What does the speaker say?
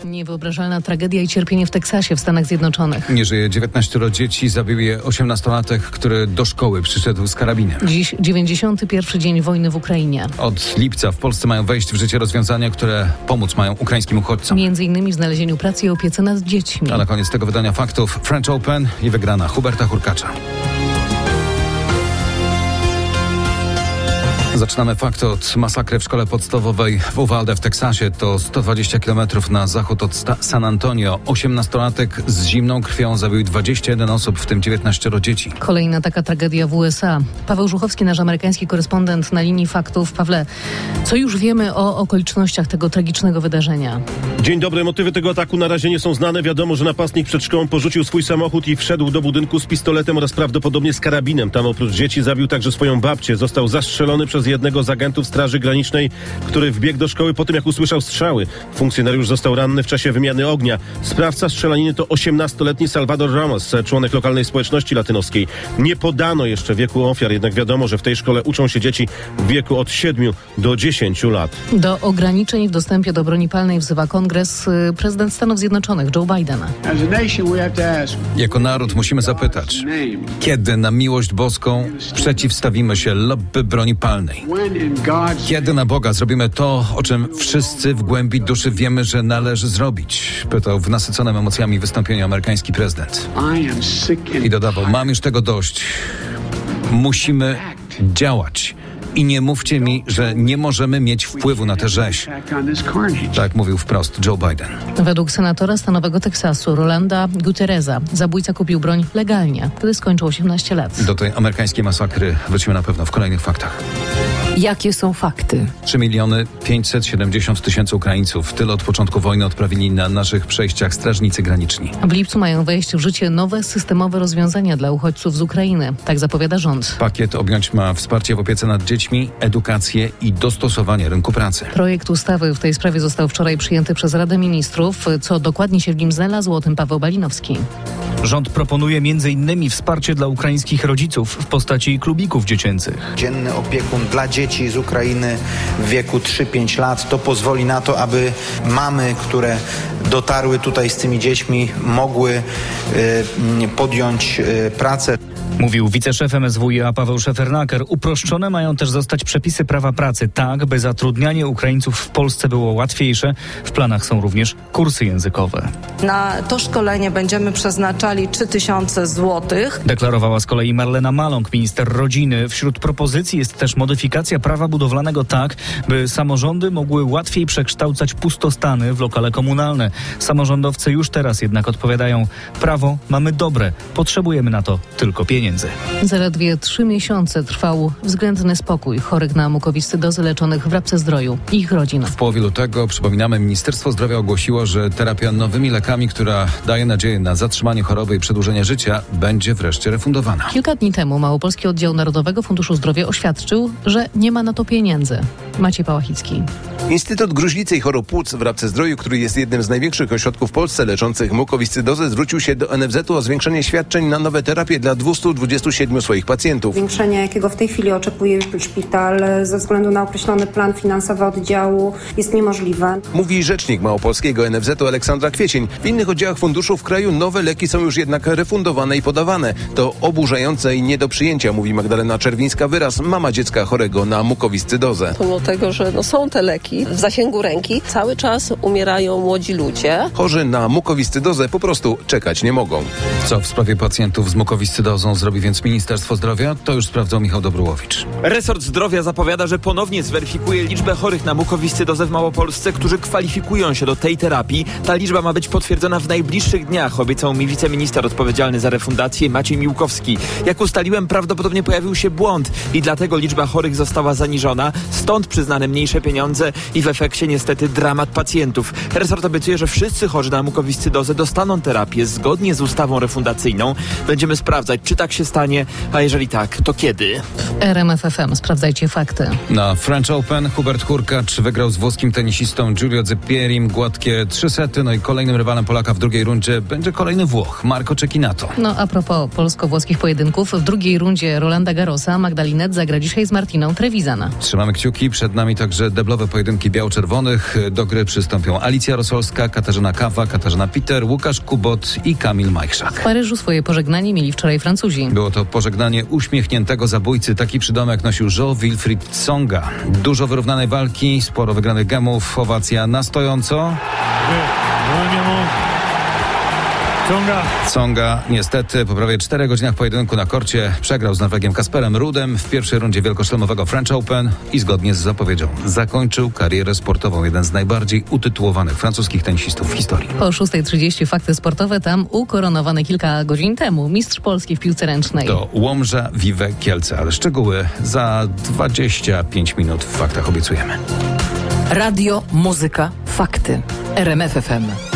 Niewyobrażalna tragedia i cierpienie w Teksasie w Stanach Zjednoczonych. Nie żyje 19 dzieci, zabił je 18-latek, który do szkoły przyszedł z karabinem. Dziś 91. dzień wojny w Ukrainie. Od lipca w Polsce mają wejść w życie rozwiązania, które pomóc mają ukraińskim uchodźcom. Między innymi w znalezieniu pracy i opiece nad dziećmi. A na koniec tego wydania faktów French Open i wygrana Huberta Hurkacza. Zaczynamy fakty od masakry w szkole podstawowej w Uvalde w Teksasie. To 120 km na zachód od San Antonio. 18-latek z zimną krwią zabił 21 osób, w tym 19 dzieci. Kolejna taka tragedia w USA. Paweł Żuchowski, nasz amerykański korespondent na linii faktów. Pawle, co już wiemy o okolicznościach tego tragicznego wydarzenia? Dzień dobry. Motywy tego ataku na razie nie są znane. Wiadomo, że napastnik przed szkołą porzucił swój samochód i wszedł do budynku z pistoletem oraz prawdopodobnie z karabinem. Tam oprócz dzieci zabił także swoją babcię. Został zastrzelony przez jednego z agentów Straży Granicznej, który wbiegł do szkoły po tym, jak usłyszał strzały. Funkcjonariusz został ranny w czasie wymiany ognia. Sprawca strzelaniny to 18-letni Salvador Ramos, członek lokalnej społeczności latynoskiej. Nie podano jeszcze wieku ofiar, jednak wiadomo, że w tej szkole uczą się dzieci w wieku od 7 do 10 lat. Do ograniczeń w dostępie do broni palnej wzywa Kongres prezydent Stanów Zjednoczonych Joe Biden. Jako naród musimy zapytać, kiedy na miłość boską przeciwstawimy się lobby broni palnej? Kiedy na Boga zrobimy to, o czym wszyscy w głębi duszy wiemy, że należy zrobić? Pytał w nasyconym emocjami wystąpieniu amerykański prezydent. I dodawał, mam już tego dość. Musimy działać. I nie mówcie mi, że nie możemy mieć wpływu na tę rzeź. Tak mówił wprost Joe Biden. Według senatora stanowego Teksasu Rolanda Gutierreza zabójca kupił broń legalnie, gdy skończył 18 lat. Do tej amerykańskiej masakry wrócimy na pewno w kolejnych faktach. Jakie są fakty? 3 570 000 Ukraińców. Tyle od początku wojny odprawili na naszych przejściach strażnicy graniczni. W lipcu mają wejść w życie nowe systemowe rozwiązania dla uchodźców z Ukrainy. Tak zapowiada rząd. Pakiet objąć ma wsparcie w opiece nad dziećmi, edukację i dostosowanie rynku pracy. Projekt ustawy w tej sprawie został wczoraj przyjęty przez Radę Ministrów. Co dokładnie się w nim znalazło, o tym Paweł Balinowski. Rząd proponuje m.in. wsparcie dla ukraińskich rodziców w postaci klubików dziecięcych. Dzienny opiekun dla dzieci z Ukrainy w wieku 3-5 lat. To pozwoli na to, aby mamy, które dotarły tutaj z tymi dziećmi, mogły podjąć pracę. Mówił wiceszef MSWiA Paweł Szefernaker. Uproszczone mają też zostać przepisy prawa pracy, tak by zatrudnianie Ukraińców w Polsce było łatwiejsze. W planach są również kursy językowe. Na to szkolenie będziemy przeznaczali 3000 złotych. Deklarowała z kolei Marlena Maląg, minister rodziny. Wśród propozycji jest też modyfikacja prawa budowlanego tak, by samorządy mogły łatwiej przekształcać pustostany w lokale komunalne. Samorządowcy już teraz jednak odpowiadają: prawo mamy dobre, potrzebujemy na to tylko pieniędzy. Zaledwie 3 miesiące trwał względny spokój chorych na mukowiscydozę leczonych w Rabce-Zdroju i ich rodzin. W połowie lutego, przypominamy, Ministerstwo Zdrowia ogłosiło, że terapia nowymi lekami, która daje nadzieję na zatrzymanie choroby i przedłużenie życia, będzie wreszcie refundowana. Kilka dni temu Małopolski Oddział Narodowego Funduszu Zdrowia oświadczył, że nie ma na to pieniędzy. Maciej Pałachicki. Instytut Gruźlicy i Chorób Płuc w Rabce-Zdroju, który jest jednym z największych ośrodków w Polsce leczących mukowiscydozę, zwrócił się do NFZ-u o zwiększenie świadczeń na nowe terapie dla 227 swoich pacjentów. Zwiększenie, jakiego w tej chwili oczekuje szpital ze względu na określony plan finansowy oddziału, jest niemożliwe. Mówi rzecznik małopolskiego NFZ-u Aleksandra Kwiecień. W innych oddziałach funduszu w kraju nowe leki są już jednak refundowane i podawane. To oburzające i nie do przyjęcia, mówi Magdalena Czerwińska-Wyraz, mama dziecka chorego na mukowiscydozę. Pomimo tego, że są te leki w zasięgu ręki, cały czas umierają młodzi ludzie. Chorzy na mukowiscydozę po prostu czekać nie mogą. Co w sprawie pacjentów z mukowiscydozą zrobi więc Ministerstwo Zdrowia? To już sprawdzał Michał Dobrułowicz. Resort Zdrowia zapowiada, że ponownie zweryfikuje liczbę chorych na mukowiscydozę w Małopolsce, którzy kwalifikują się do tej terapii. Ta liczba ma być potwierdzona w najbliższych dniach, obiecał mi wiceminister odpowiedzialny za refundację Maciej Miłkowski. Jak ustaliłem, prawdopodobnie pojawił się błąd i dlatego liczba chorych została zaniżona, stąd przyznane mniejsze pieniądze i w efekcie niestety dramat pacjentów. Resort obiecuje, że wszyscy chorzy na mukowiscydozę dostaną terapię zgodnie z ustawą refundacyjną. Będziemy sprawdzać, czy tak się stanie, a jeżeli tak, to kiedy? RMF FM. Sprawdzajcie fakty. Na French Open Hubert Hurkacz wygrał z włoskim tenisistą Giulio Zeppierim gładkie 3 sety, no i kolejnym rywalem Polaka w drugiej rundzie będzie kolejny Włoch, Marco Cecchinato. No a propos polsko-włoskich pojedynków, w drugiej rundzie Rolanda Garrosa Magdalinet zagra dzisiaj z Martiną Trevisan. Trzymamy kciuki. Przed nami także deblowe pojedynki biało-czerwonych. Do gry przystąpią Alicja Rosolska, Katarzyna Kawa, Katarzyna Peter, Łukasz Kubot i Kamil Majchrzak. W Paryżu swoje pożegnanie mieli wczoraj Francuzi. Było to pożegnanie uśmiechniętego zabójcy. Taki przydomek nosił Jean-Wilfried Tsonga. Dużo wyrównanej walki, sporo wygranych gemów, owacja na stojąco. Tsonga niestety po prawie 4 godzinach pojedynku na korcie przegrał z Norwegiem Kasperem Rudem w pierwszej rundzie wielkoszlemowego French Open i zgodnie z zapowiedzią zakończył karierę sportową. Jeden z najbardziej utytułowanych francuskich tenisistów w historii. Po 6:30 fakty sportowe, tam ukoronowany kilka godzin temu mistrz Polski w piłce ręcznej. To Łomża Vive Kielce, ale szczegóły za 25 minut w faktach obiecujemy. Radio, muzyka, fakty. RMF FM.